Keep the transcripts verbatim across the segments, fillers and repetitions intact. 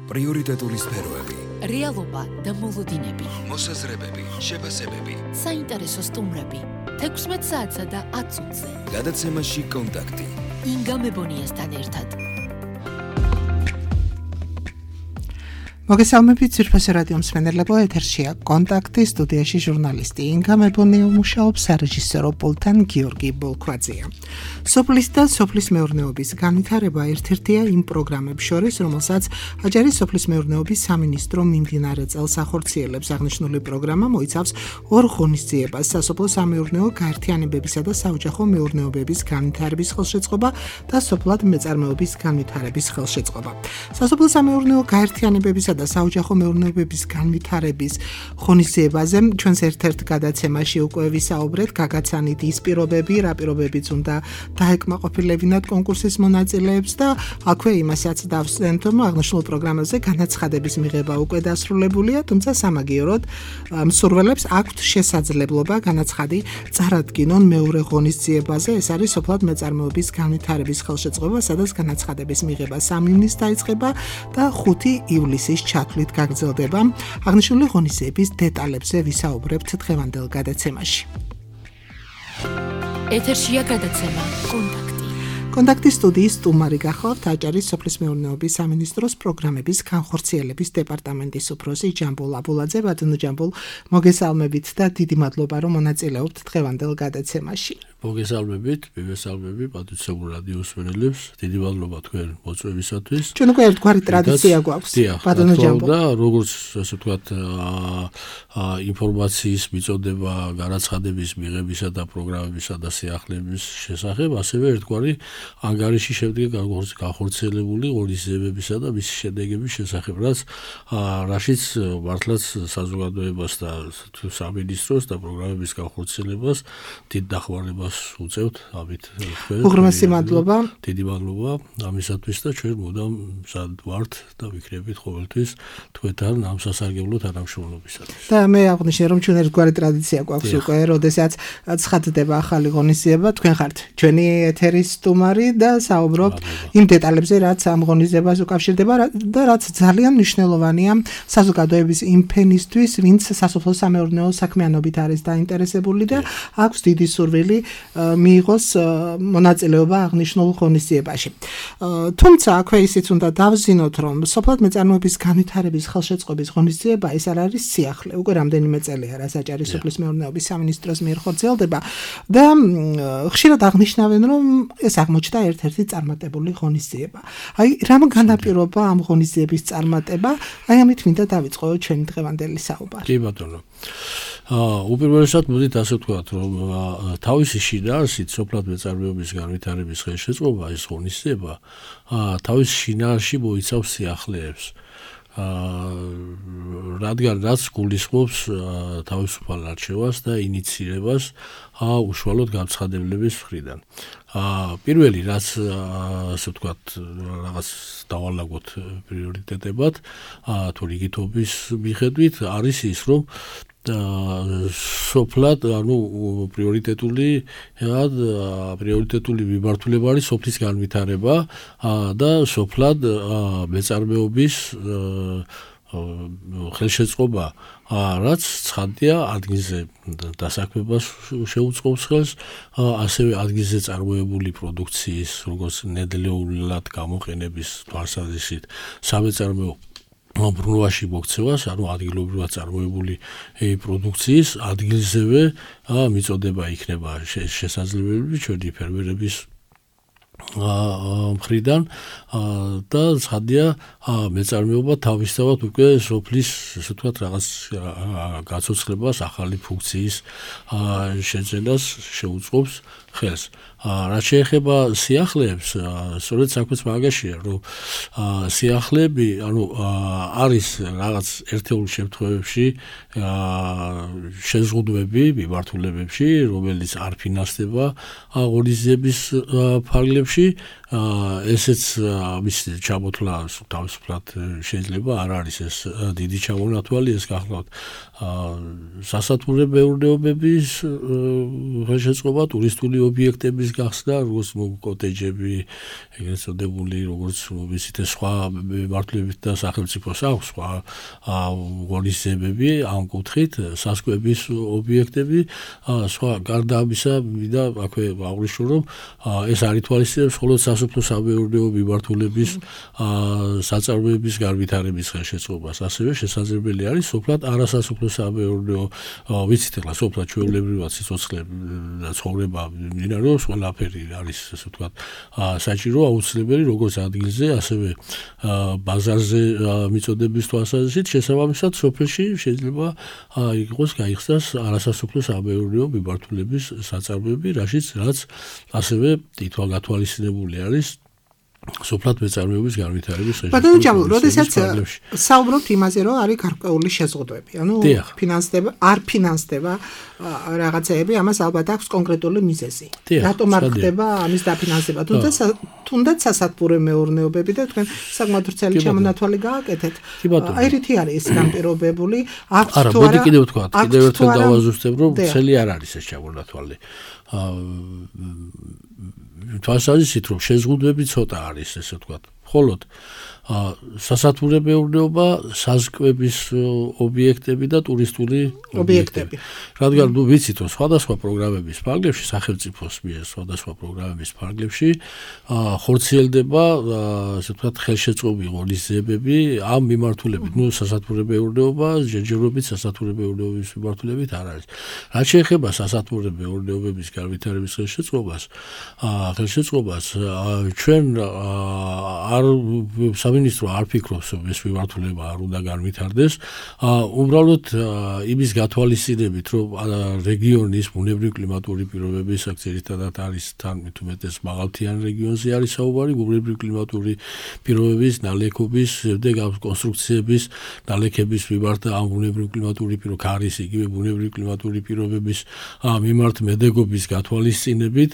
პრიორიტეტული სფეროები, რეალობა და მოლოდინები, მოსაზრებები, შეფასებები, საინტერესო სტუმრები, თექვსმეტ საათსა და ათ წუთზე. გადაცემაში კონტაქტი. ინგა მებონიასთან ერთად. მოგესალმებით ძვირფასი რადიო მსმენელებო, ეთერშია კონტაქტი, სტუდიაში ჟურნალისტი ინგა მებონია მუშაობს, სარეჟისორო პულტთან გიორგი ბოლქვაძეა. სოფლის და სოფლის მეურნეობის განვითარება ერთ-ერთია იმ პროგრამებს შორის, რომელსაც აჭარის სოფლის მეურნეობის სამინისტრო მიმდინარე წელს ახორციელებს. აღნიშნული პროგრამა მოიცავს ორ ღონისძიებას: სასოფლო-სამეურნეო გაერთიანებებისა და საოჯახო მეურნეობების განვითარების ხელშეწყობა და სოფლად მეწარმეობის განვითარების ხელშეწყობა. სასოფლო-სამეურნეო გაერთიანებებისა და საოჯახო მეურნეობების განვითარების ღონისძიებაზე ჩვენს ერთ-ერთ გადაცემაში უკვე ვისაუბრეთ, გაგაცანით ის პირობები, რა პირობებიც უნდა დაეკმაყოფილებინათ კონკურსის მონაწილეებს და აქვე იმასაც დავსვენთ, რომ აღნიშნულ პროგრამაზე განაცხადების მიღება უკვე დასრულებულია, თუმცა სამაგიეროდ მსურველებს აქვთ შესაძლებლობა განაცხადი წარადგინონ მეორე ღონისძიებაზე. ეს არის სოფლად მეწარმეობის განვითარების ხელშეწყობა, სადაც განაცხადების მიღება სამი ივნის დაიწყება და ხუთი ივლისის ჩათვლით გაგრძელდება. აღნიშნული ღონისძიების დეტალებზე ვისაუბრებთ დღევანდელ გადაცემაში. ეთერშია გადაცემა კონტაქტი. კონტაქტის სტუდიის სტუმარი გახლავთ აჭარის სოფლის მეურნეობის სამინისტროს პროგრამების განხორციელების დეპარტამენტის უფროსი ჯამბულ აბულაძე. ბატონო ჯამბულ, მოგესალმებით და დიდი მადლობა, რომ მონაწილეობთ დღევანდელ გადაცემაში. მოგესალმებით, მივესალმები პატრიოტულ რადიო მსმენელებს. დიდი მადლობა თქვენ მოწვევისათვის. ჩვენ უკვე ერთგვარი ტრადიცია გვაქვს. ბატონო ჯამბულ. და როგორც ასე ვთქვათ, ინფორმაციის მიწოდება, განაცხადების მიღებისა და პროგრამებისა და სიახლეების შესახებ, ასევე ერთგვარი ანგარიში შემდგე განხორციელებული ღონისძიებებისა და მისი შედეგების შესახებ, რაც რაშიც მართლაც საზოგადოებას და სამინისტროს და პროგრამების განხორციელებას დიდ დახმარებას უწევთ. ამით უღრმესი მადლობა. დიდი მადლობა ამისათვის და ჩვენ მუდამ მზად ვართ და ვიქნებით ყოველთვის თქვენთან ამ სასარგებლო თანამშრომლობისათვის. და მე აღნიშნე, რომ ჩვენ ერთგვარი ტრადიცია გვაქვს უკვე, როდესაც ცხადდება ახალი ღონისძიება, თქვენ ხართ ჩვენი ეთერის სტუმარი და საუბრობთ იმ დეტალებზე, რაც ამ ღონისძიებას უკავშირდება და რაც ძალიან მნიშვნელოვანია საზოგადოების იმ ფენისთვის, ვინც სასოფლო-სამეურნეო საქმიანობით არის დაინტერესებული და აქვს დიდი სურვილი მიიღოს მონაწილეობა აღნიშნულ ღონისძიებაში. თუმცა აქვე ისიც უნდა დავზინოთ, რომ სოფლად მეწარმეობის განვითარების ხელშეწყობის ღონისძიება ეს არ არის სიახლე. უკვე რამდენიმე წელია, რაც აჭარის სოფლის მეურნეობის სამინისტროს მიერ ხორციელდება და ხშირად აღნიშნავენ, რომ ეს აღმოჩნდა ერთ-ერთი წარმატებული ღონისძიება. აი, რამ განაპირობა ამ ღონისძიების წარმატება? აი, ამით მინდა დავიწყო ჩვენი დღევანდელი საუბარი. კი ბატონო. აა უპირველესად მოდით ასე ვთქვათ, რომ თავისი შინაარსით სოფლად მეწარმეობის განვითარების ხელშეწყობა ეს ღონისძიება აა თავის შინაარსში მოიცავს სიახლეებს. აა რადგან რაც გულისხმობს თავისუფალ არჩევას და ინიცირებას უშუალოდ განცხადებლების მხრიდან. აა პირველი რაც ასე ვთქვათ, რაღაც დავალაგოთ პრიორიტეტებად, აა თუ რიგითობის მიხედვით არის ის, რომ სოფლად, ანუ პრიორიტეტული პრიორიტეტული მიმართულება არის სოფლის განვითარება და სოფლად მეწარმეობის ხელშეწყობა, რაც ცხადია ადგილზე დასაქმებას შეუწყობს ხელს, ასევე ადგილზე წარმოებული პროდუქციის, როგორც ნედლეულად გამოყენების თვალსაზრისით სამეწარმეო ბრუნვაში მოქცევას, ანუ ადგილობრივად წარმოებული პროდუქციის ადგილზევე მიწოდება იქნება შესაძლებელი ჩვენი ფერმერების მხრიდან და ცხადია მეწარმეობა თავისთავად უკვე სოფლის, ასე ვთქვათ, რაღაც გაცოცხლებას, ახალი ფუნქციის შეძენას შეუწყობს ხელს. რაც შეეხება სიახლეებს, სწორედ საქმეც მაგაშია, რომ სიახლეები, ანუ არის რაღაც ერთეულ შემთხვევებში შეზღუდვები მიმართულებებში, რომელიც არ ფინანსდება ღონისძიების ფარგლებში ესეც ამის ჩამოთვლა თავისუფლად შეიძლება არ არის ეს დიდი ჩამონათვალი ეს გახლავთ სასათბურე მეურნეობების ხელშეწყობა ტურისტული ობიექტების გახსნა როგორც კოტეჯები ეგრეთ წოდებული როგორც ვიცით სხვა მმართველებით და სახელმწიფოს აქვს სხვა ღონისძიებები ამ კუთხით სასკვების ობიექტები სხვა გარდა ამისა მინდა აქვე აღვნიშნო რომ ეს არ ითვალისწინებს მხოლოდ სასოფლო სამეურნეო მიმართულების საწარმოების განვითარების ხელშეწყობას ასევე შესაძლებელი არის სოფლად არასასოფლო სამეურნეო ვიცით ახლა სოფლად ჩვეულებრივად სიცოცხლე და ცხოვრება მიმდინარეობს ყველაფერი არის ასე ვთქვათ საჭირო აუცილებელი როგორც ადგილზე ასევე ბაზარზე მიწოდების თვალსაზრისით შესაბამისად სოფელში შეიძლება იყოს გაიხსნას არასასოფლო სამეურნეო მიმართულების საწარმოები რაშიც რაც ასევე თვითგათვალისწინებული არის სოფლად მეწარმეობის განვითარების ხელშეწყობა. ბატონო ჯავო, როდესაც საუბრობთ იმაზე, რომ არის გარკვეული შეზღუდვები, ანუ ფინანსდება, არ ფინანსდება რაღაცეები, ამას ალბათ აქვს კონკრეტული მიზეზი. რატომ არ ხდება ამის დაფინანსება? თუნდაც თუნდაც სასათბურე მეურნეობები და თქვენ საკმაოდ ვრცელი ჩამონათვალი გააკეთეთ. აი რითი არის ეს განპირობებული? აქვს თუ არა? არა, კიდევ ვთქვა, კიდევ ერთხელ დავაზუსტებ, რომ ვრცელი არ არის ეს ჩამონათვალი. თვალსაზრისით რომ შეზღუდვები ცოტა არის ესე ვთქვათ. მხოლოდ სასათბურე მეურნეობა, საზკვების ობიექტები და ტურისტული ობიექტები. რადგან ნუ ვიცით რომ სხვადასხვა პროგრამების ფარგლებში სახელმწიფოს მიერ სხვადასხვა პროგრამების ფარგლებში ხორციელდება ასე ვთქვათ ხელშეწყობილი ღონისძიებები ამ მიმართულებით. ნუ სასათბურე მეურნეობა ჯერჯერობით სასათბურე მეურნეობის მიმართულებით არ არის. რაც შეეხება სასათბურე მეურნეობების განვითარების ხელშეწყობას, ხელშეწყობას ჩვენ არ სამინისტრო არ ფიქრობს რომ ეს მიმართულება არ უნდა განვითარდეს. უბრალოდ იმის გათვალისწინებით რომ რეგიონის ბუნებრივ-კლიმატური პირობების ძირითადად არის თან მით უმეტეს მაღალმთიან რეგიონზე არის საუბარი ბუნებრივ-კლიმატური პირობების ნალექობის შემდეგ ამ კონსტრუქციების ნალექების მიმართ ამ ბუნებრივ-კლიმატური პირო ქარის იგივე ბუნებრივ-კლიმატური პირობების მიმართ მედეგობის გათვალისწინებით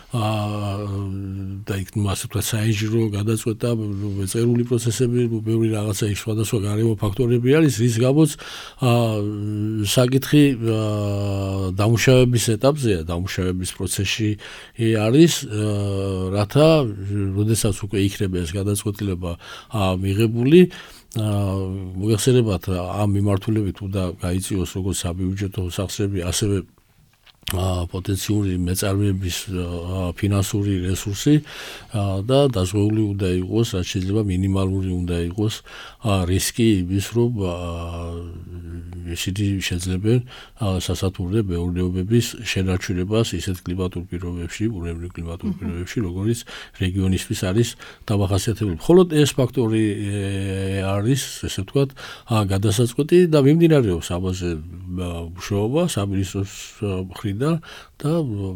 და იქ ნუ ასე ვთქვათ საინჟინრო გადაწყვეტა წერული პროცესები ბევრი რაღაცა ის სხვადასხვა გარემო ფაქტორები არის რის გამოც საკითხი დამუშავების ეტაპზეა დამუშავების პროცესში არის რათა როდესაც უკვე იქნება ეს გადაწყვეტილება მიღებული მოგეხსენებათ ამ მიმართულებით უნდა გაიწიოს როგორც საბიუჯეტო სახსრები ასევე პოტენციური მეწარმეების ფინანსური რესურსი და დაზღვეული უნდა იყოს, რაც შეიძლება მინიმალური უნდა იყოს რისკი იმის, რომ ისინი შეძლებენ სასათბურე მეურნეობების შენარჩუნებას ისეთ კლიმატურ პირობებში, ბუნებრივ კლიმატურ პირობებში, როგორიც რეგიონისთვის არის დამახასიათებელი. მხოლოდ ეს ფაქტორი არის, ესე ვთქვათ, გადასაწყვეტი და მიმდინარეობს ამაზე მუშაობა სამინისტროს მხრიდან და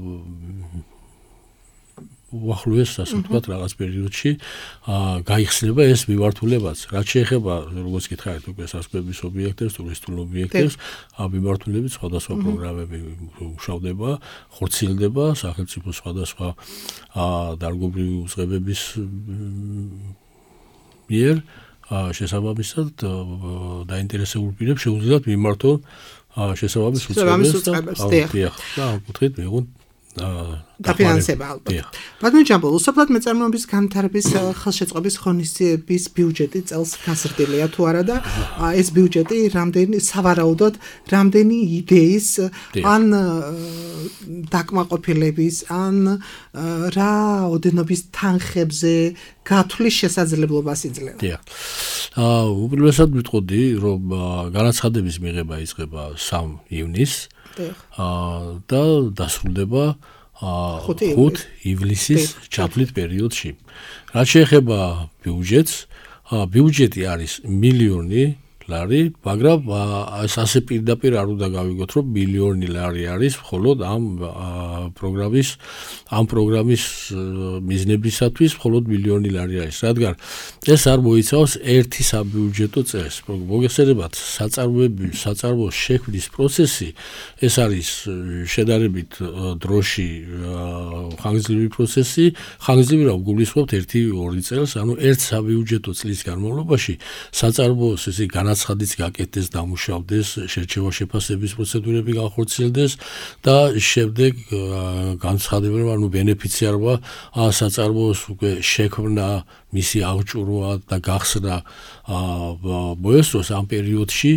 უახლოეს ასე ვთქვათ რაღაც პერიოდში გაიხსნება ეს მიმართულებაც. რაც შეეხება როგორც გითხარით უკვე სასკვების ობიექტებს, ტურისტულ ობიექტებს, ამ მიმართულებით სხვადასხვა პროგრამები მუშავდება, ხორციელდება სახელმწიფოს სხვადასხვა დარგობრივი უწყებების მიერ შესაბამისად დაინტერესებულ პირებს შეუძლიათ მიმართონ შესაბამის უწყებებს და ამ კუთხით მიიღონ დაფინანსება ალბათ. ბატონო ჯამბო, უსაფრთხო მეწარმეობის განვითარების ხელშეწყობის ღონისძიების ბიუჯეტი წელს გაზრდილია თუ არა და ეს ბიუჯეტი რამდენი სავარაუდოდ რამდენი იდეის ან დაკმაყოფილების ან რა ოდენობის თანხებზე გათვლის შესაძლებლობას იძლევა. დიახ. აა უპირველესად ვიტყოდი, რომ განაცხადების მიღება იწყება სამი ივნისს. აა და დასრულდება ხუთი ივლისის ჩათვლით პერიოდში. რაც შეეხება ბიუჯეტს, ბიუჯეტი არის მილიონი ლარი, მაგრამ ეს ასე პირდაპირ არ უნდა გავიგოთ, რომ მილიონი ლარი არის მხოლოდ ამ პროგრამის ამ პროგრამის მიზნებისათვის მხოლოდ მილიონი ლარი არის, რადგან ეს არ მოიცავს ერთი საბიუჯეტო წელს. მოგეხსენებათ, საწარმოები, საწარმოს შექმნის პროცესი, ეს არის შედარებით დროში ხანგრძლივი პროცესი, ხანგრძლივი რა გულისხმობთ ერთი ორი წელს, ანუ ერთ საბიუჯეტო წლის განმავლობაში საწარმოოს ესე განაცხადიც გაკეთდეს, დამუშავდეს, შერჩევა-შეფასების პროცედურები განხორციელდეს და შემდეგ განცხადებენ, ანუ ბენეფიციარმა საწარმოოს უკვე შექმნა, მისი აღჭურვა და გახსნა მოესწროს ამ პერიოდში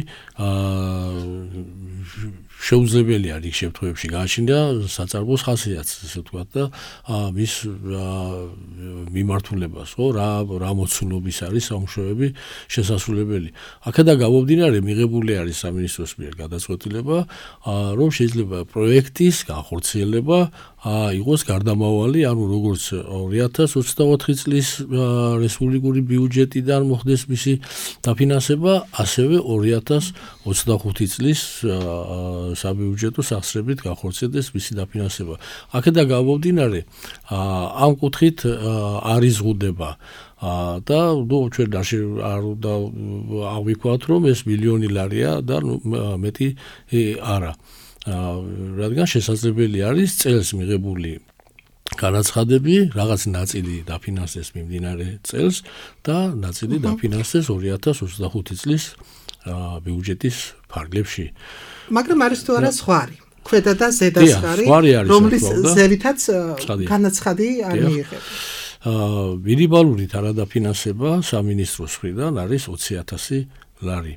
შეუძლებელია რიგ შემთხვევებში გააჩნია საწარმოოს ხასიათს, ესე ვთქვათ და მის მიმართულებას, ხო, რა რა მოცულობის არის სამუშაოები შესასრულებელი. აქედან გამომდინარე მიღებული არის სამინისტროს მიერ გადაწყვეტილება, რომ შეიძლება პროექტის განხორციელება იყოს გარდამავალი, ანუ როგორც ორი ათას ოცდაოთხი წლის რესპუბლიკური ბიუჯეტიდან მოხდეს მისი დაფინანსება, ასევე ორი ათას ოცდახუთი წლის საბიუჯეტო სახსრებით განხორციელდეს მისი დაფინანსება. აქედან გამომდინარე, ამ კუთხით არ იზღუდება და ნუ ჩვენ არ უნდა ავიქვათ, რომ ეს მილიონი ლარია და მეტი არა. რადგან შესაძლებელი არის წელს მიღებული განაცხადები, რაღაც ნაწილი დაფინანსდეს მიმდინარე წელს და ნაწილი დაფინანსდეს ორი ათას ოცდახუთი წლის ბიუჯეტის ფარგლებში. მაგრამ არის თუ არა სხვარი, ქვედა და ზედა სხვარი, რომლის ზევითაც განაცხადი არ მიიღება. მინიმალური თანადაფინანსება სამინისტროს მხრიდან არის ოცი ათასი ლარი.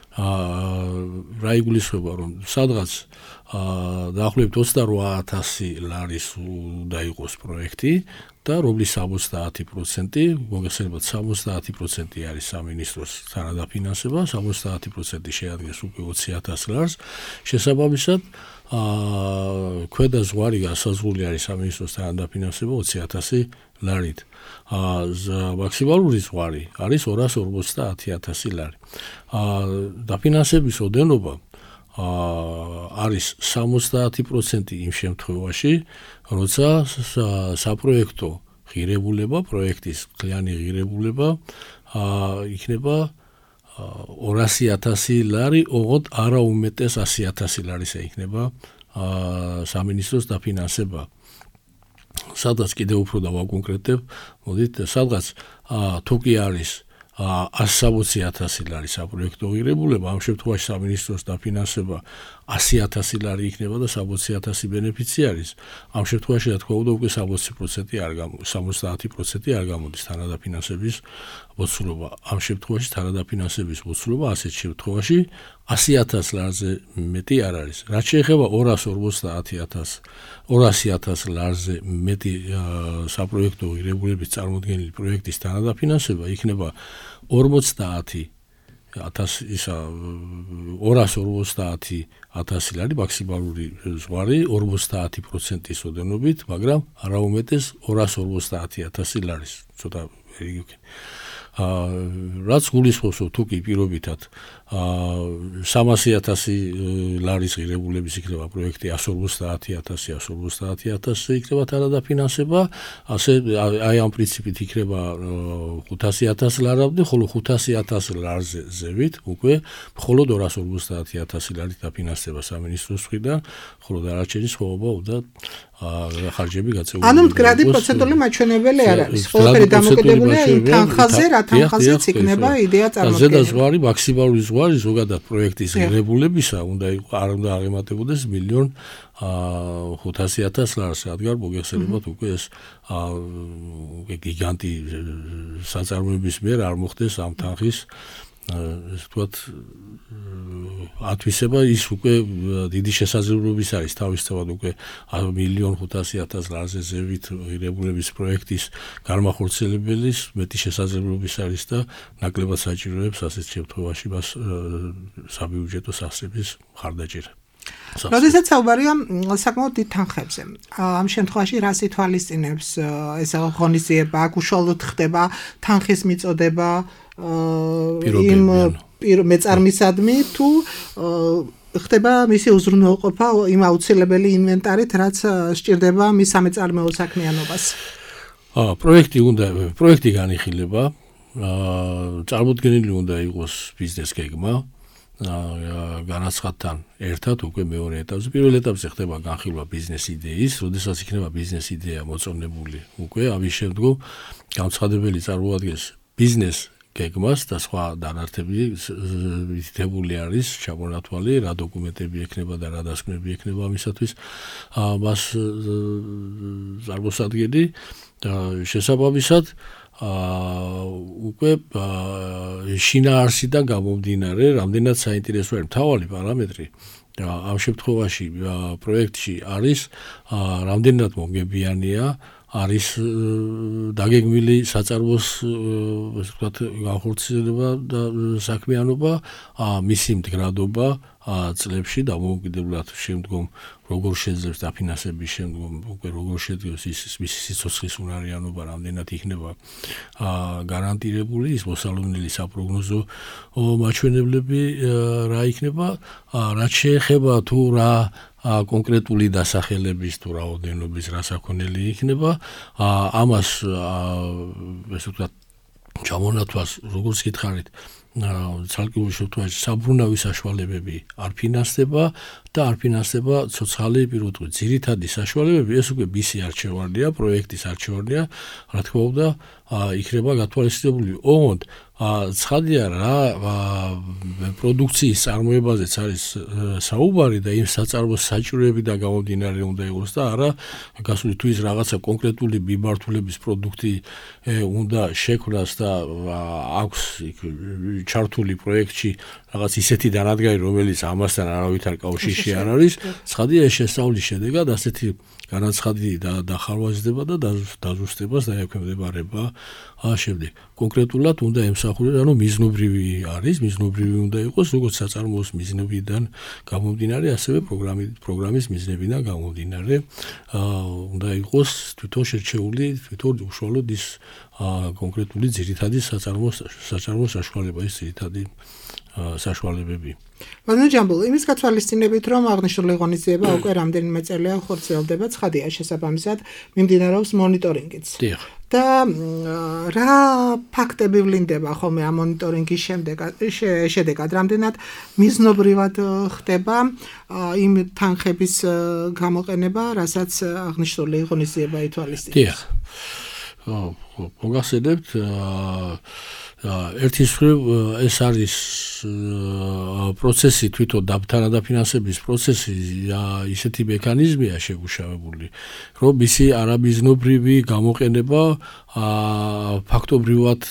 რა იგულისხმება, რომ სადღაც დაახლოებით ოცდარვა ათასი ლარის უნდა იყოს პროექტი და რომლის სამოცდაათი პროცენტი, მოგეხსენებათ, სამოცდაათი პროცენტი არის სამინისტროს თანადაფინანსება, სამოცდაათი პროცენტი შეადგენს უკვე ოცი ათას ლარს. შესაბამისად, ქვედა ზღვარი განსაზღვრული არის სამინისტროს თანადაფინანსება ოცი ათასი ლარით. მაქსიმალური ზღვარი არის ორას ორმოცდაათი ათასი ლარი. დაფინანსების ოდენობა არის სამოცდაათი პროცენტი იმ შემთხვევაში, როცა საპროექტო ღირებულება, პროექტის მთლიანი ღირებულება იქნება ორასი ათასი ლარი, ოღონდ არა უმეტეს ასი ათასი ლარისა იქნება სამინისტროს დაფინანსება. სადაც კიდევ უფრო დავაკონკრეტებ, მოდით, სადღაც თუ კი არის ასი სამოცი ათასი ლარი საპროექტო ღირებულება, ამ შემთხვევაში სამინისტროს დაფინანსება ასი ათასი ლარი იქნება და სამოცი ათასი ბენეფიციარის. ამ შემთხვევაში რა თქმა უნდა უკვე სამოცი პროცენტი არ გამოდის, სამოცდაათი პროცენტი არ გამოდის თანადაფინანსების მოცულობა. ამ შემთხვევაში თანადაფინანსების მოცულობა ასეთ შემთხვევაში ასი ათას ლარზე მეტი არ არის. რაც შეეხება ორას ორმოცდაათი ათასს, ორასი ათას ლარზე მეტი საპროექტო ღირებულების წარმოდგენილი პროექტის თანადაფინანსება იქნება ორმოცდაათი ათასი ისა ორას ორმოცდაათი ათასი ლარი მაქსიმალური ზღვარი ორმოცდაათი პროცენტის ოდენობით, მაგრამ არა უმეტეს ორას ორმოცდაათი ათასი ლარის. ცოტა იგი რაც გულისხმობს, თუ კი პირობითად სამასი ათასი ლარის ღირებულების იქნება პროექტი ასი ორმოცდაათი ათასი, ასი ორმოცდაათი ათასი იქნება თანადაფინანსება, ასე აი ამ პრინციპით იქნება ხუთასი ათასი ლარამდე, ხოლო ხუთასი ათასი ლარზე ზევით უკვე მხოლოდ ორას ორმოცდაათი ათასი ლარი დაფინანსდება სამინისტროს მხრიდან, ხოლო დანარჩენი სხვაობა უნდა ხარჯები გაწეული. ანუ მდგრადი პროცენტული მაჩვენებელი არ არის. ყველაფერი დამოკიდებულია იმ თანხაზე, რა თანხაზეც იქნება იდეა წარმოქმნილი. ზედა ზღვარი, მაქსიმალური ზღვარი ზოგადად პროექტის ღირებულებისა უნდა არ უნდა აღემატებოდეს მილიონ ხუთასი ათას ლარს, რადგან მოგეხსენებათ უკვე ეს გიგანტი საწარმოების მიერ არ მოხდეს ამ თანხის ესე ვთქვათ ათვისება, ის უკვე დიდი შესაძლებლობის არის თავისთავად უკვე მილიონ ხუთასი ათას ლარზე ზევით ღირებულების პროექტის განმახორციელებლის მეტი შესაძლებლობის არის და ნაკლებად საჭიროებს ასეთ შემთხვევაში მას საბიუჯეტო სახსრების მხარდაჭერა. როდესაც საუბარია საკმაოდ დიდ თანხებზე. ამ შემთხვევაში რას ითვალისწინებს ეს ღონისძიება, აქ უშუალოდ ხდება თანხის მიწოდება იმ მეწარმისადმი თუ ხდება მისი უზრუნველყოფა იმ აუცილებელი ინვენტარით, რაც სჭირდება მის სამეწარმეო საქმიანობას. აა პროექტი უნდა პროექტი განიხილება, აა წარმოდგენილი უნდა იყოს ბიზნეს გეგმა, აა განაცხადთან ერთად უკვე მეორე ეტაპზე, პირველ ეტაპზე ხდება განხილვა ბიზნეს იდეის, როდესაც იქნება ბიზნეს იდეა მოწონებული, უკვე ამის შემდგომ განცხადებელი წარმოადგენს ბიზნეს გეგმას და სხვა დანართები მითითებული არის ჩამონათვალი, რა დოკუმენტები ექნება და რა დასკვნები ექნება ამისათვის მას წარმოსადგენი და შესაბამისად უკვე შინაარსიდან გამომდინარე, რამდენად საინტერესო არის მთავარი პარამეტრი და ამ შემთხვევაში პროექტში არის რამდენად მომგებიანია არის დაგეგმილი საწარმოს ასე ვთქვათ განხორციელება და საქმიანობა, მისი მდგრადობა წლებში დამოუკიდებლად შემდგომ როგორ შეძლებს დაფინანსების შემდგომ უკვე როგორ შეძლებს ის მისი სიცოცხლის უნარიანობა რამდენად იქნება გარანტირებული ის მოსალოდნელი საპროგნოზო მაჩვენებლები რა იქნება, რაც შეეხება თუ რა კონკრეტული დასახელების თუ რაოდენობის რასაქონელი იქნება, ამას ესე ვთქვათ ჩამონათვალს როგორც გითხარით ცალკეულ შემთხვევაში საბრუნავი საშუალებები არ ფინანსდება და არ ფინანსდება ცოცხალი პირუტყვი. ძირითადი საშუალებები ეს უკვე ბისი არჩევანია, პროექტის არჩევანია, რა თქმა უნდა, იქნება გათვალისწინებული. ოღონდ ცხადია რა პროდუქციის წარმოებაზეც არის საუბარი და იმ საწარმოს საჭიროებიდან გამომდინარე უნდა იყოს და არა გასული თუ ის რაღაცა კონკრეტული მიმართულების პროდუქტი უნდა შექმნას და აქვს ჩართული პროექტში რაღაც ისეთი დანადგარი, რომელიც ამასთან არავითარ კავშირში არ არის, ცხადია ეს შესწავლის შედეგად ასეთი განაცხადი და დახარვაზდება და დაზუსტებას დაექვემდებარება შემდეგ. კონკრეტულად უნდა ემსახურება, ანუ მიზნობრივი არის, მიზნობრივი უნდა იყოს, როგორც საწარმოოს მიზნებიდან გამომდინარე, ასევე პროგრამის მიზნებიდან გამომდინარე, უნდა იყოს თვითონ შერჩეული, თვითონ უშუალოდ ის კონკრეტული ძირითადი საწარმოს საწარმოს საშუალება, ის ძირითადი საშუალებები. ბატონო ჯამბულ, იმის გათვალისწინებით, რომ აღნიშნული ღონისძიება უკვე რამდენიმე წელია ხორციელდება, ცხადია შესაბამისად მიმდინარეობს მონიტორინგიც. დიახ. და რა ფაქტები ვლინდება ხოლმე ამ მონიტორინგის შედეგად, რამდენად მიზნობრივად ხდება იმ თანხების გამოყენება, რასაც აღნიშნული ღონისძიება ითვალისწინებს. დიახ. მოგახსენებთ ერთის მხრივ ეს არის პროცესი თვითონ დაფინანსების პროცესი ისეთი მექანიზმია შეგუშავებული, რომ მისი არამიზნობრივი გამოყენება ფაქტობრივად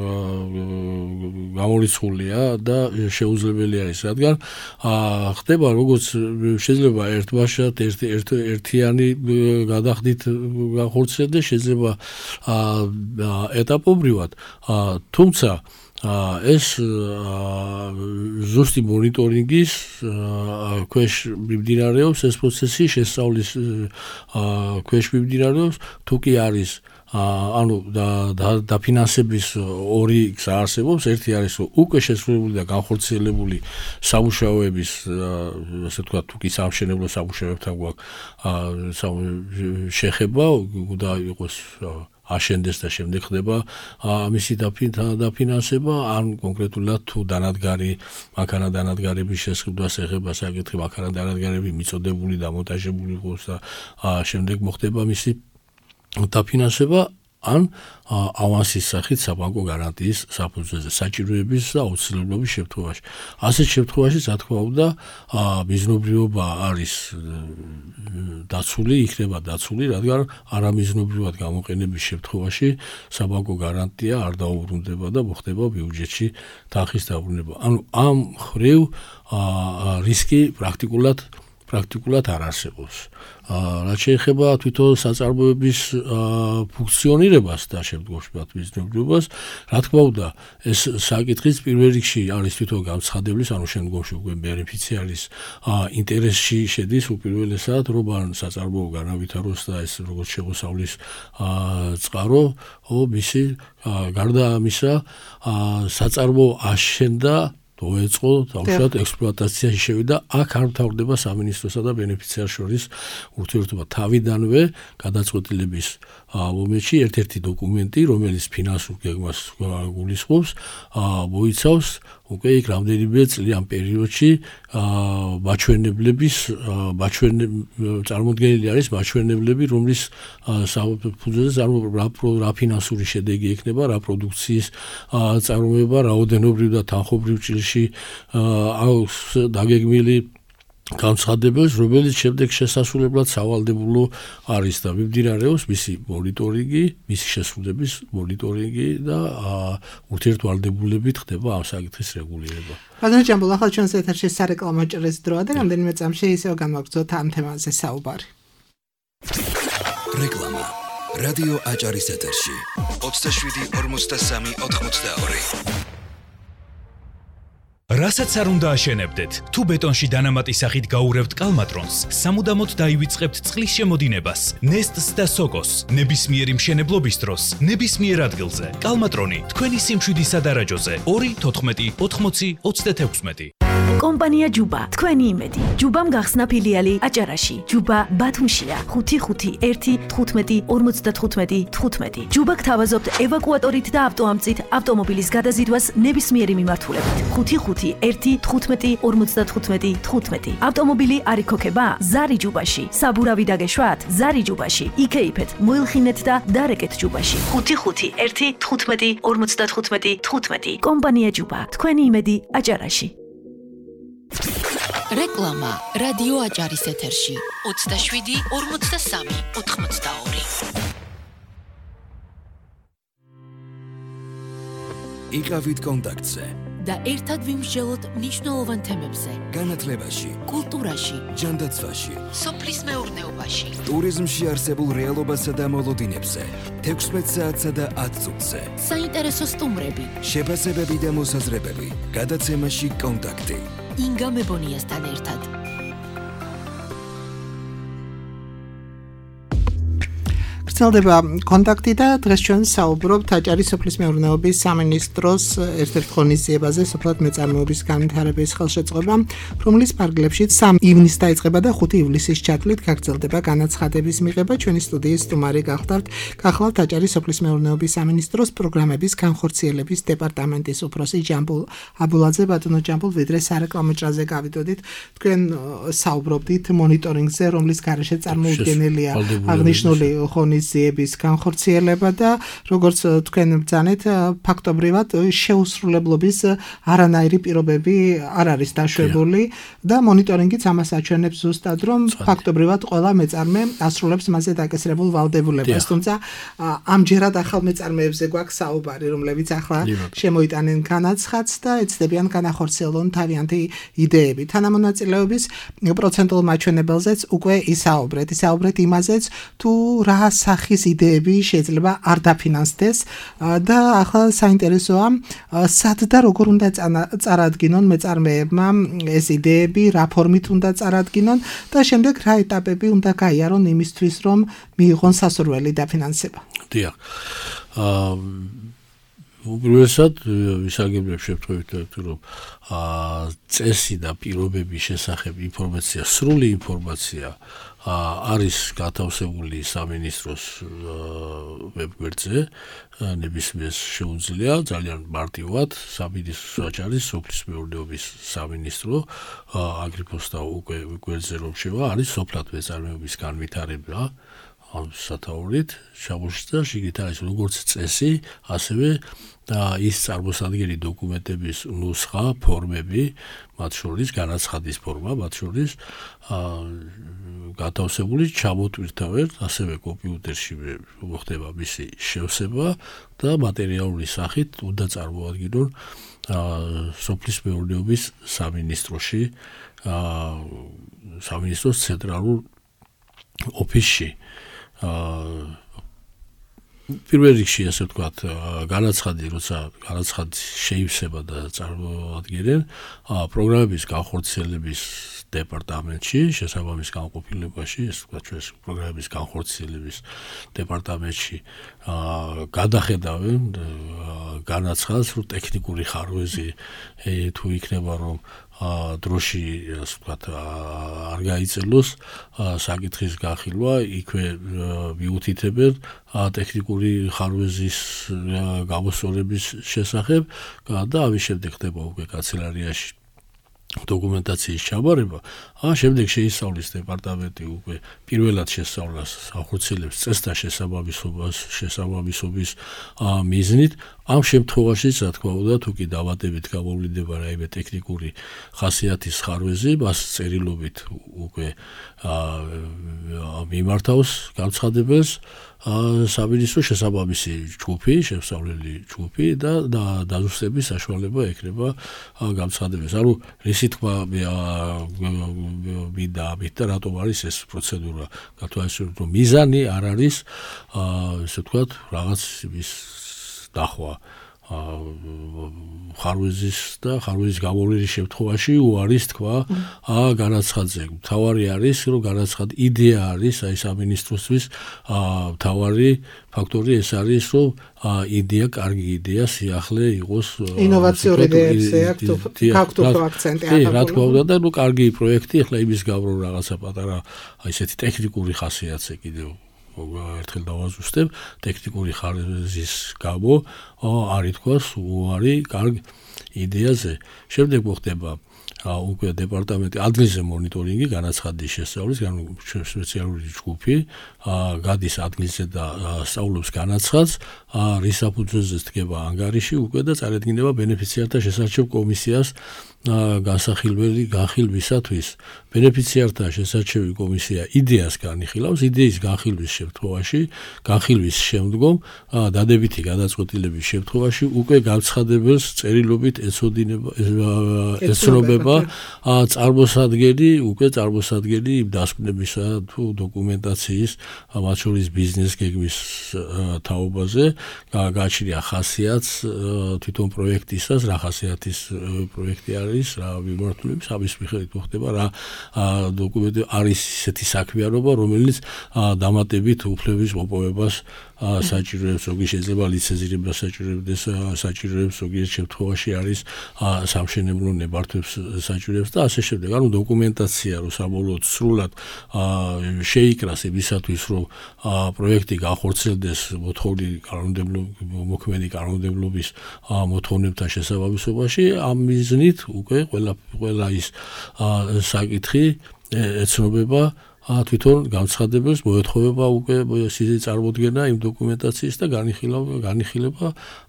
გამორიცხულია და შეუძლებელი არის, რადგან ხდება როგორც შეიძლება ერთბაშად ერთიანი გადახდით განხორციელდეს, შეიძლება ეტაპობრივად, თუმცა ეს ზუსტი მონიტორინგის ქვეშ მიმდინარეობს ეს პროცესი, შესწავლის ქვეშ მიმდინარეობს, თუ კი არის ანუ დაფინანსების ორი გზა არსებობს, ერთი არის რომ უკვე შესრულებული და განხორციელებული სამუშაოების ასე ვთქვათ, თუ კი სამშენებლო სამუშაოებთან გვაქვს შეხება, უნდა იყოს აშენდეს და შემდეგ ხდება ამისი დაფინანსება, ან კონკრეტულად თუ დანადგარი, მანქანა დანადგარების შესყიდვას ეხება საკითხი, მანქანა დანადგარები მიწოდებული და მონტაჟებული იყოს და შემდეგ მოხდება მისი დაფინანსება, ან ავანსის სახით საბანკო გარანტიის საფუძველზე საჭიროების და აუცილებლობის შემთხვევაში. ასეთ შემთხვევაში, რა თქმა უნდა, მიზნობრიობა არის დაცული, იქნება დაცული, რადგან არამიზნობრივად გამოყენების შემთხვევაში საბანკო გარანტია არ დაუბრუნდება და მოხდება ბიუჯეტში თანხის დაბრუნება. ანუ ამ მხრივ რისკი პრაქტიკულად პრაქტიკულად არ არსებობს. რაც შეეხება თვითონ საწარმოების ფუნქციონირებას და შემდგომში მათ მიზნობრიობას, რა თქმა უნდა, ეს საკითხიც პირველ რიგში არის თვითონ განცხადებლის, ანუ შემდგომში უკვე ბენეფიციარის ინტერესში შედის უპირველესად, რომ ან საწარმოო განავითაროს და ეს როგორც შემოსავლის წყარო, ო მისი გარდა ამისა, საწარმოო აშენდა დაეწყო თავშად ექსპლუატაციაში შევიდა. აქ არ მთავრდება სამინისტროსა და ბენეფიციარს შორის ურთიერთობა. თავიდანვე გადაწყვეტილების მომენტში ერთ-ერთი დოკუმენტი, რომელიც ფინანსურ გეგმას გულისხმობს, მოიცავს უკვე იქ რამდენიმე წლიან პერიოდში მაჩვენებლების წარმოდგენილი არის მაჩვენებლები, რომლის საფუძველზე რა ფინანსური შედეგი ექნება, რა პროდუქციის წარმოება, რაოდენობრივ და თანხობრივ ჭრილში აქვს დაგეგმილი განცხადებებს, რომელიც შემდეგ შესასრულებლად სავალდებულო არის და მიმდინარეობს მისი მონიტორინგი, მისი შესრულების მონიტორინგი და ურთიერთვალდებულებით ხდება ამ საკითხის რეგულირება. ბატონო ჯამბულ, ახლა ჩვენს ეთერში სარეკლამო ჭრის დროა და რამდენიმე წამში ისევ განვაგრძოთ ამ თემაზე საუბარი. რეკლამა. რადიო აჭარის ეთერში ოცდაშვიდი ორმოცდასამი ოთხმოცდაორი. რასაც არ უნდა აშენებდეთ, თუ ბეტონში დანამატის სახით გაურევთ კალმატრონს, სამუდამოდ დაივიწყებთ წყლის შემოდინებას, ნესტს და სოკოს, ნებისმიერი მშენებლობის დროს, ნებისმიერ ადგილზე. კალმატრონი თქვენი სიმშვიდისა დარაჯოზე ორი თოთხმეტი ოთხმოცი ოცდათექვსმეტი. კომპანია ჯუბა, თქვენი იმედი. ჯუბამ გახსნა ფილიალი აჭარაში. ჯუბა ბათუმშია. ხუთი ხუთი ერთი თხუთმეტი ორმოცდათხუთმეტი თხუთმეტი. ჯუბა გთავაზობთ ევაკუატორით და ავტოამწით ავტომობილის გადაზიდვას ნებისმიერი მიმართულებით. ხუთი ხუთი ერთი თხუთმეტი ორმოცდათხუთმეტი თხუთმეტი. ავტომობილი არ იქოქება? ზარი ჯუბაში. საბურავი დაგეშვათ? ზარი ჯუბაში. იქეიფეთ, მოილხინეთ და დარეკეთ ჯუბაში. ხუთი ხუთი ერთი თხუთმეტი ორმოცდათხუთმეტი თხუთმეტი. კომპანია ჯუბა, თქვენი იმედი აჭარაში. რეკლამა რადიო აჭარის ეთერში ოცდაშვიდი ორმოცდასამი ოთხმოცდაორი. იყავით კონტაქტზე და ერთად ვიმსჯელოთ მნიშვნელოვან თემებზე. განათლებაში, კულტურაში, ჯანდაცვაში, სოფლის მეურნეობაში, ტურიზმში არსებულ რეალობასა და მოლოდინებზე, თექვსმეტ საათსა და ათ წუთზე. საინტერესო სტუმრები, შეფასებები და მოსაზრებები, გადაცემაში კონტაქტი. ინგა მებონიასთან ერთად. გრძელდება კონტაქტი და დღეს ჩვენ საუბრობთ აჭარის სოფლის მეურნეობის სამინისტროს ერთ-ერთ ღონისძიებაზე, სოფლად მეწარმეობის განვითარების ხელშეწყობა, რომლის პარგლებშიც სამი ივნისს დაიწყება და ხუთი ივლისის ჩათვლით გაგრძელდება განაცხადების მიღება. ჩვენი სტუდიის სტუმარი გახდართ, გახლავთ აჭარის სოფლის მეურნეობის სამინისტროს პროგრამების განხორციელების დეპარტამენტის უფროსი ჯამბულ აბულაძე. ბატონო ჯამბულ, ვიდრე სარეკლამო ჭრაზე გავიდოდით, თქვენ საუბრობდით მონიტორინგზე, რომლის გარეშე წარმოუდგენელია აღნიშნული ღონისძიება ზიების განხორციელება და როგორც თქვენ ბრძანეთ, ფაქტობრივად შეუსრულებლობის არანაირი პირობები არ არის დაშვებული და მონიტორინგიც ამას აჩვენებს ზუსტად, რომ ფაქტობრივად ყველა მეწარმე ასრულებს მასზე დაკისრებულ ვალდებულებას. თუმცა ამჯერად ახალ მეწარმეებზე გვაქვს საუბარი, რომლებიც ახლა შემოიტანენ განაცხადს და ეცდებიან განახორციელონ თავიანთი იდეები. თანამონაწილეობის პროცენტულ მაჩვენებელზეც უკვე ისაუბრეთ, ისაუბრეთ იმაზეც, თუ რა სახის იდეები შეიძლება არ დაფინანსდეს და ახლა საინტერესოა სად და როგორ უნდა წარადგინონ მეწარმეებმა ეს იდეები, რა ფორმით უნდა წარადგინონ და შემდეგ რა ეტაპები უნდა გაიარონ იმისთვის, რომ მიიღონ სასურველი დაფინანსება. დიახ. აა უბრალოდ ვისაგებებ შევთხოვით, რომ წესი და პირობების შესახებ ინფორმაცია, სრული ინფორმაცია არის გათავსებული სამინისტროს ვებგვერდზე, ნებისმიერ შეუძლია ძალიან მარტივად სამინისტროს აჭარის სოფლის მეურნეობის სამინისტრო აგრიფოსთა უკვე ვებგვერდზე რომ შევა, არის სოფლად მეწარმეობის განვითარება ამ სათაურით ჩამოშლდა შიგით არის როგორც წესი, ასევე და ის წარმოსადგენელი დოკუმენტების ნუსხა, ფორმები, მათ შორის განაცხადის ფორმა, მათ შორის გათავსებული ჩამოტვირთავენ, ასევე კომპიუტერში მოხდება მისი შევსება და მატერიალური სახით უნდა წარმოადგინონ სოფლის მეურნეობის სამინისტროში, სამინისტროს ცენტრალურ ოფისში. პირველ რიგში ასე ვთქვათ, განაცხადი, როცა განაცხადი შეივსება და წარმოადგენენ პროგრამების განხორციელების დეპარტამენტში, შესაბამის განყოფილებაში, ეს ვთქვათ, ჩვენს პროგრამების განხორციელების დეპარტამენტში გადახედავენ განაცხადს, რომ ტექნიკური ხარვეზი თუ იქნება, რომ დროში, ასე ვთქვათ, არ გაიწელოს საკითხის განხილვა, იქვე მიუთითებენ ტექნიკური ხარვეზის გამოსწორების შესახებ და ამის შემდეგ ხდება უკვე კანცელარიაში დოკუმენტაციის ჩაბარება, ა შემდეგ შეისწავლის დეპარტამენტი უკვე პირველად შესწავლას ახორციელებს წესთა შესაბამისობას, შესაბამისობის მიზნით. ამ შემთხვევაშიც, რა თქმა უნდა, თუ კი დამატებით გამოვლინდება რაიმე ტექნიკური ხასიათის ხარვეზი, მას წერილობით უკვე მიმართავს განცხადებელს სამინისტრო შესაბამისი ჯგუფი, შემსწავლელი ჯგუფი და დაზუსტების საშუალება ექნება განცხადებელს. ანუ რისი თქვა მინდა ამით და რატომ არის ეს პროცედურა? გათვალისწინებთ, რომ მიზანი არ არის, ესე ვთქვათ, რაღაც ის დახვა ხარვეზის და ხარვეზის გამოვლენის შემთხვევაში უარის თქვა განაცხადზე. მთავარი არის, რომ განაცხადი იდეა არის, აი სამინისტროსთვის მთავარი ფაქტორი ეს არის, რომ იდეა, კარგი იდეა, სიახლე იყოს ინოვაციური იდეებზე აქვს აქცენტი. კი, რა თქმა უნდა, და ნუ კარგი პროექტი, ახლა იმის გამო რაღაცა პატარა აი ესეთი ტექნიკური ხასიათზე კიდევ ერთხელ დავაზუსტებ, ტექნიკური ხარვეზის გამო არ ითქვას უარი კარგ იდეაზე. შემდეგ მოხდება უკვე დეპარტამენტი ადგილზე მონიტორინგი, განაცხადის შესწავლის, სპეციალური ჯგუფი გადის ადგილზე და სწავლობს განაცხადს, რის საფუძველზეც დგება ანგარიში უკვე და წარადგინება ბენეფიციართა შესარჩევ კომისიას განსახილველი განხილვისათვის. ბენეფიციართა შესარჩევი კომისია იდეას განიხილავს, იდეის განხილვის შემთხვევაში, განხილვის შემდგომ დადებითი გადაწყვეტილების შემთხვევაში უკვე განცხადებელს წერილობით ეცოდინება ეცნობება წარმოსადგენი, უკვე წარმოსადგენი იმ დასკვნებისა თუ დოკუმენტაციის, მათ შორის ბიზნეს გეგმის თაობაზე, გააჩნია ხასიათს თვითონ პროექტისას, რა ხასიათის პროექტი არის, რა მიმართულების, ამის მიხედვით მოხდება რა დოკუმენტი არის ისეთი საქმიანობა, რომელიც დამატებით უფლების მოპოვებას საჭიროებს, ზოგი შეიძლება ლიცენზირებას საჭიროებს, საჭიროებს ზოგიერთ შემთხვევაში არის სამშენებლო ნებართვებს საჭიროებს და ასე შემდეგ. ანუ დოკუმენტაცია, რომ საბოლოოდ სრულად შეიკრას იმისათვის, რომ პროექტი განხორციელდეს მოთხოვნილი მოქმედი კანონმდებლობის მოთხოვნებთან შესაბამისობაში, ამ მიზნით უკვე ყველა ყველა ის საკითხი ეცნობება თვითონ განცხადებელს, მოეთხოვება უკვე სიზი წარმოდგენა იმ დოკუმენტაციის და განიხილება განიხილება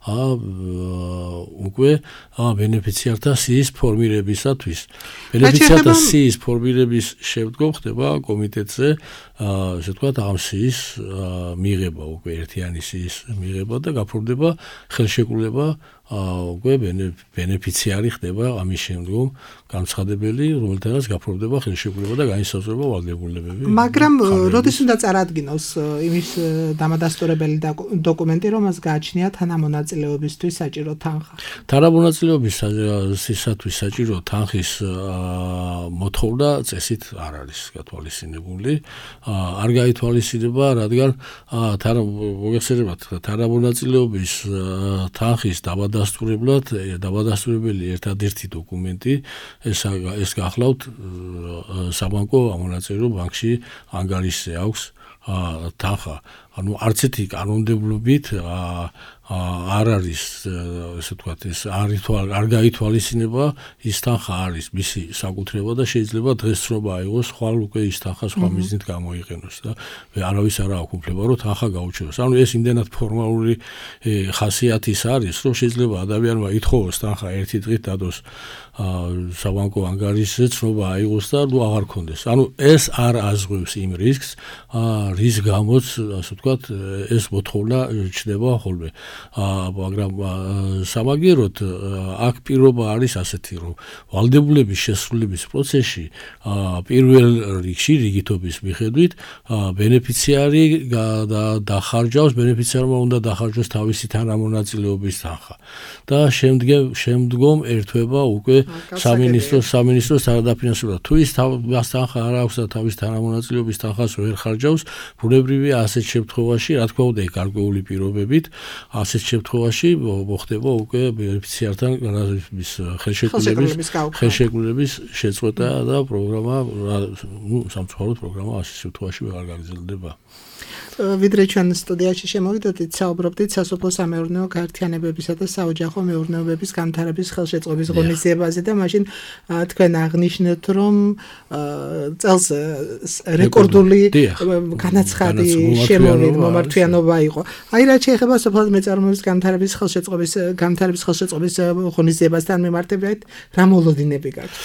უკვე ბენეფიციართა სიის ფორმირებისათვის. ბენეფიციართა სიის ფორმირების შემდგომ ხდება კომიტეტზე, ასე ვთქვათ, ამ სიის მიღება, უკვე ერთიანი სიის მიღება და გაფორმდება ხელშეკრულება, უკვე ბენეფიციარი ხდება ამის შემდგომ განცხადებელი, რომელთანაც გაფორმდება ხელშეკრულება და განისაზღვრება ვალდებულებები. მაგრამ როდის უნდა წარადგინოს იმის დამადასტურებელი დოკუმენტი, რომელსაც გააჩნია თანამონაწილეობისთვის საჭირო თანხა? თანამონაწილეობისათვის საჭირო თანხის მოთხოვნა წესით არ არის გათვალისწინებული. არ გაითვალისწინება, რადგან მოგეხსენებათ, თანამონაწილეობის თანხის დამადასტურებლად, დამადასტურებელი ერთადერთი დოკუმენტი ეს ეს გახლავთ საბანკო ამონაწილეო ბანკში ანგარიშზე აქვს თანხა. ანუ არც ერთი კანონმდებლობით არ არის, ესე ვთქვათ, ეს არ გაითვალისწინება ის თანხა არის მისი საკუთრება და შეიძლება დღესდღეობა აიღოს, ხვალ უკვე ის თანხა სხვა მიზნით გამოიყენოს და არავის არ აქვს უფლება, რომ თანხა გაუჩინოს. ანუ ეს იმდენად ფორმალური ხასიათის არის, რომ შეიძლება ადამიანმა ითხოვოს თანხა ერთი დღით დადოს საბანკო ანგარიშზე, ცნობა აიღოს და ნუ აღარ ქონდეს. ანუ ეს არ აზღვევს იმ რისკს, რის გამოც, ასე ვთქვათ, ეს მოთხოვნა ჩნდება ხოლმე. მაგრამ სამაგიეროდ აქ პირობა არის ასეთი, რომ ვალდებულების შესრულების პროცესში პირველ რიგში რიგითობის მიხედვით ბენეფიციარი დახარჯავს, ბენეფიციარმა უნდა დახარჯოს თავისი თანამონაწილეობის თანხა. და შემდგომ ერთვება უკვე სამინისტროს სამინისტროს თანადაფინანსება. თუ ის მას თანხა არ აქვს და თავის თანამონაწილეობის თანხას ვერ ხარჯავს, ბუნებრივია ასეთ შემთხვევაში, რა თქმა უნდა, გარკვეული პირობებით, ასეთ შემთხვევაში მოხდება უკვე ბენეფიციართან განაზრების ხელშეკრულების ხელშეკრულების შეწყვეტა და პროგრამა, ნუ სამწუხაროდ პროგრამა ასეთ შემთხვევაში ვერ გაგრძელდება. ვიდრე ჩვენ სტუდიაში შემოვიდოდით, საუბრობდით სასოფლო სამეურნეო გაერთიანებებისა და საოჯახო მეურნეობების განვითარების ხელშეწყობის ღონისძიებაზე და მაშინ თქვენ აღნიშნეთ, რომ წელს რეკორდული განაცხადი შემოვიდა იყო. აი რაც შეეხება სასოფლო მეწარმოების განვითარების ხელშეწყობის განვითარების ხელშეწყობის ღონისძიებასთან მიმართებით, რა მოლოდინები გაქვთ?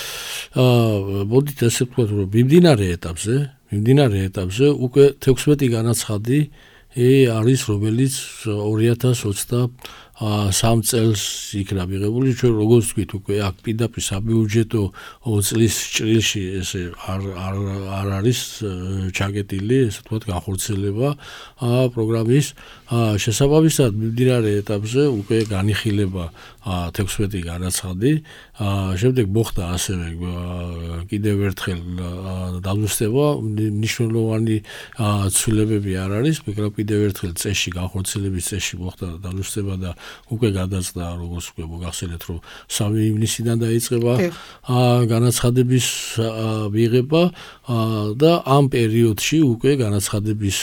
აა მოდით ესე ვთქვათ, რომ მიმდინარე ეტაპზე მიმდინარე ეტაპზე უკვე თექვსმეტი განაცხადი არის, რომელიც ორი ათას ოცდასამ წელს იქნა მიღებული. ჩვენ როგორც ვთქვით, უკვე აქ პირდაპირ საბიუჯეტო წლის ჭრილში ესე არ არ არ არის ჩაკეტილი, ესე ვთქვათ, განხორციელება პროგრამის შესაბამისად მიმდინარე ეტაპზე უკვე განიხილება თექვსმეტი განაცხადი. შემდეგ მოხდა ასევე კიდევ ერთხელ დაზუსტება, მნიშვნელოვანი ცვლილებები არ არის, მაგრამ კიდევ ერთხელ წესში განხორციელების წესში მოხდა დაზუსტება და უკვე გადაწყდა, როგორც უკვე მოგახსენეთ, რომ სამი ივნისიდან დაიწყება განაცხადების მიღება და ამ პერიოდში უკვე განაცხადების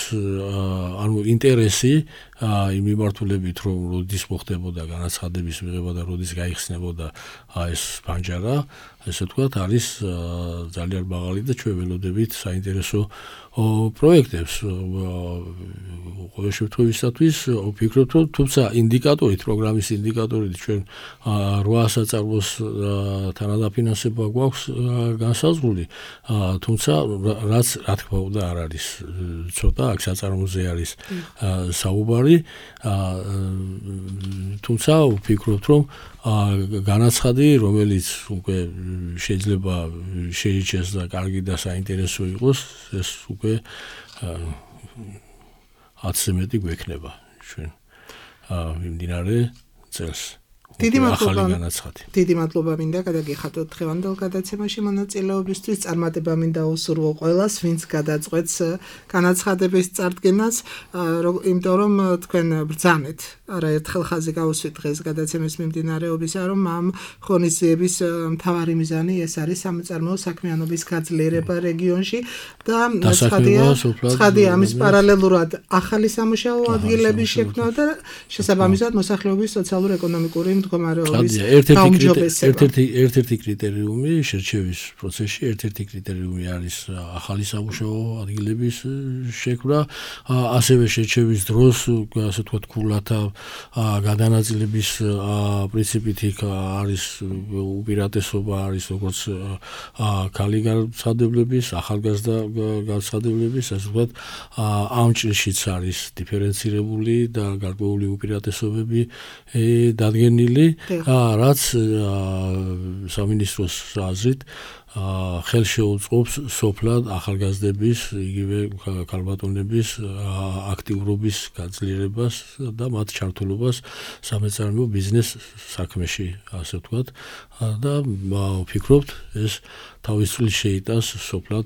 ანუ ინტერესი იმ მიმართულებით, რომ როდის მოხდებოდა განაცხადების მიღება და როდის გაიხსნებოდა ეს ფანჯარა, ესე ვთქვათ, არის ძალიან მაღალი და ჩვენ ველოდებით საინტერესო პროექტებს. ყოველ შემთხვევისათვის ვფიქრობთ, რომ თუმცა ინდიკატორით, პროგრამის ინდიკატორით ჩვენ რვა საწარმოს თანადაფინანსება გვაქვს განსაზღვრული, თუმცა რაც რა თქმა უნდა არ არის ცოტა, აქ საწარმოზე არის საუბარი, თუმცა ვფიქრობთ, რომ განაცხადი, რომელიც უკვე შეიძლება შეიჩეს და კარგი და საინტერესო იყოს, ეს უკვე ათზე მეტი გვექნება ჩვენ მიმდინარე წელს. დიდი მადლობა. დიდი მადლობა მინდა გადაგიხადოთ დღევანდელ გადაცემაში მონაწილეობისთვის. წარმატება მინდა უსურვო ყველას, ვინც გადაწყვეტს განაცხადების წარდგენას, იმიტომ რომ თქვენ ბრძანეთ. არაერთხელ ხაზი გაუსვით დღეს გადაცემის მიმდინარეობისა, რომ ამ ღონისძიების მთავარი მიზანი ეს არის სამწარმოო საქმიანობის გაძლიერება რეგიონში და ცხადია ამის პარალელურად ახალი სამუშაო ადგილების შექმნა და შესაბამისად მოსახლეობის სოციალურ-ეკონომიკური მდგომარეობის გაუმჯობესება. ერთ-ერთი ერთ-ერთი კრიტერიუმი შერჩევის პროცესში, ერთ-ერთი კრიტერიუმი არის ახალი სამუშაო ადგილების შექმნა, ასევე შერჩევის დროს, ასე ვთქვათ, ქულათა გადანაწილების პრინციპით იქ არის უპირატესობა არის როგორც ქალი განცხადებლების, ახალგაზრდა განცხადებლების, ასე ვთქვათ, ამ ჭრილშიც არის დიფერენცირებული და გარკვეული უპირატესობები დადგენილი, რაც სამინისტროს აზრით ხელს შეუწყობს სოფლად ახალგაზრდების, იგივე ქალბატონების აქტიურობის გაძლიერებას და მათ ჩართულობას სამეწარმეო ბიზნეს საქმეში, ასე ვთქვათ, და ვფიქრობთ, ეს თავის წლის შეიტანს სოფლად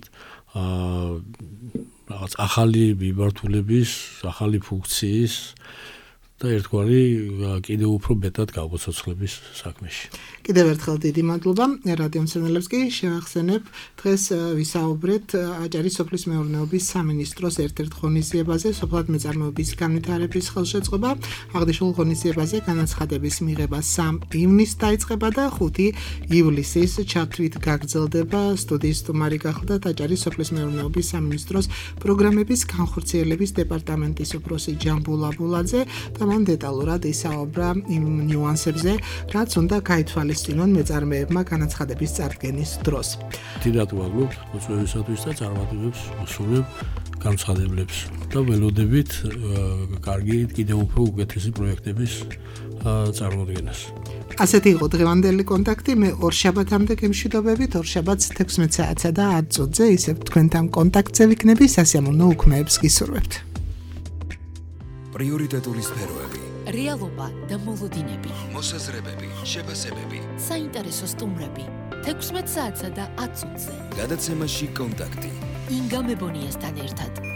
რაღაც ახალი მიმართულების, ახალი ფუნქციის და ერთგვარი კიდევ უფრო მეტად გავაცოცხლების საქმეში. კიდევ ერთხელ დიდი მადლობა. რადიო მსმენელებს კი შევახსენებ, დღეს ვისაუბრეთ აჭარის სოფლის მეურნეობის სამინისტროს ერთ-ერთ ღონისძიებაზე, სოფლად მეწარმოების განვითარების ხელშეწყობა. აღნიშნულ ღონისძიებაზე განაცხადების მიღება სამი ივნისს დაიწყება და ხუთი ივლისის ჩათვლით გაგრძელდება. სტუდიის სტუმარი გახლდათ აჭარის სოფლის მეურნეობის სამინისტროს პროგრამების განხორციელების დეპარტამენტის უფროსი ჯამბულ აბულაძე და მან დეტალურად ისაუბრა იმ ნიუანსებზე, რაც უნდა გაითვალისწინონ მეწარმეებმა განაცხადების წარდგენის დროს. დიდად ვაგლობთ მოწვევისათვის და წარმატებებს ვუსურვებ განცხადებლებს და ველოდებით კარგი კიდევ უფრო უკეთესი პროექტების წარმოდგენას. ასეთი იყო დღევანდელი კონტაქტი. მე ორ შაბათამდე გემშვიდობებით, ორ შაბათს თექვსმეტ საათსა და ათ წუთზე ისევ თქვენთან კონტაქტზე ვიქნები, სასიამოვნო უქმეებს გისურვებთ. პრიორიტეტული სფეროები, რეალობა და მოლოდინები, მოსაზრებები, შეფასებები, საინტერესო სტუმრები, თექვსმეტ საათსა და ათ წუთზე. გადაცემაში კონტაქტი. ინგა მებონიასთან ერთად.